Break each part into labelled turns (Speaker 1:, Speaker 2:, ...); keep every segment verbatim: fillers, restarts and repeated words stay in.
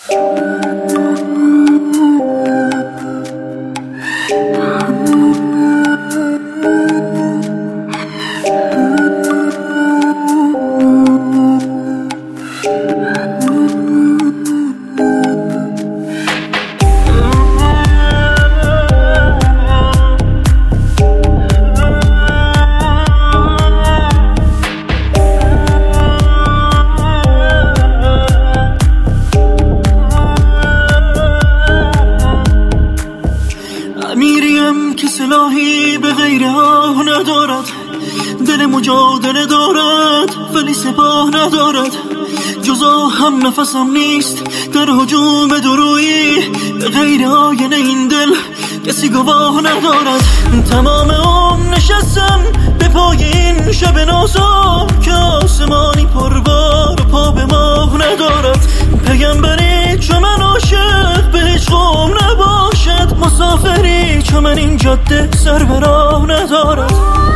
Speaker 1: میریم که سلاحی به غیر آه ندارد، دل مجادله دارد ولی سپاه ندارد. جزا هم نفسم نیست در هجوم درویی، به غیر آینه این دل کسی گواه ندارد. تمام عمر نشستم به پای این شب نازا که آسمانی پربار و پا به ماه ندارد. پیامبری چو من عاشق به هیچ قوم نباشد، مسافری چو من این جاده سر به راه ندارد.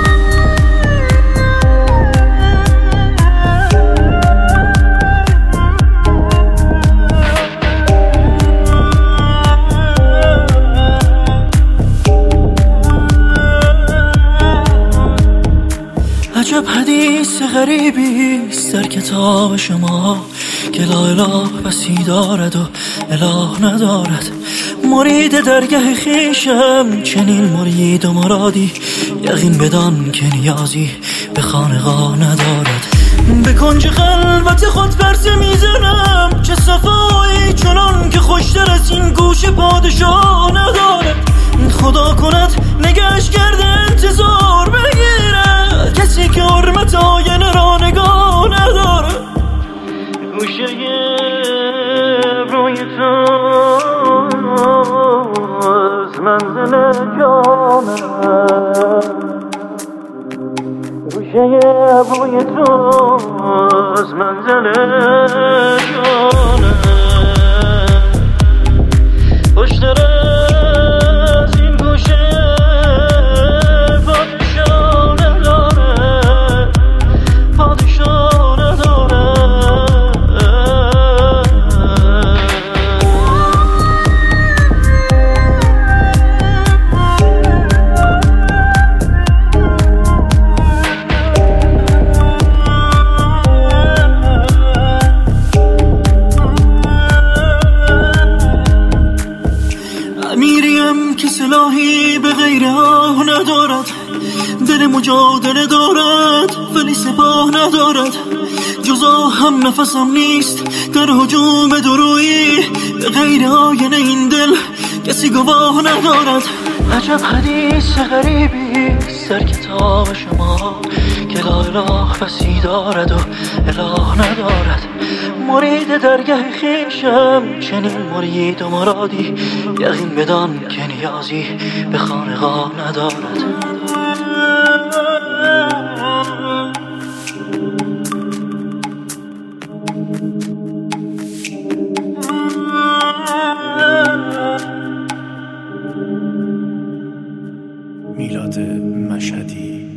Speaker 1: عجب حدیث غریبی است در کتاب شما که لا اله بسی دارد و اله ندارد. مرید درگه خیشم چنین مرید و مرادی، یقین بدان که نیازی به خانقاه ندارد. به کنج خلوت خود پرسه میزنم چه صفایی چنان که خوشتر از این گوش پادشاه ندارد. خدا کند نگهش کرده انتظار بگیرد کسی که حرمت آینه را نگاه ندارد. گوشه روی تو از منزل جانم، گوشه روی تو از منزل جانم. خوشتر از این گوشه پادشاه نداره، پادشاه نداره. میریم که سلاحی به غیر آه ندارد، دل مجادله دارد ولی سپاه ندارد. جزا هم نفسم نیست در هجوم درویی، به غیر آینه این دل کسی گواه ندارد. عجب حدیث غریبی است در کتاب شما که لا اله بسی دارد و اله ندارد. مرید درگه خیشم چنین مرید و مرادی، یقین بدان که نیازی به خانقاه ندارد.
Speaker 2: میلاد مشهدی.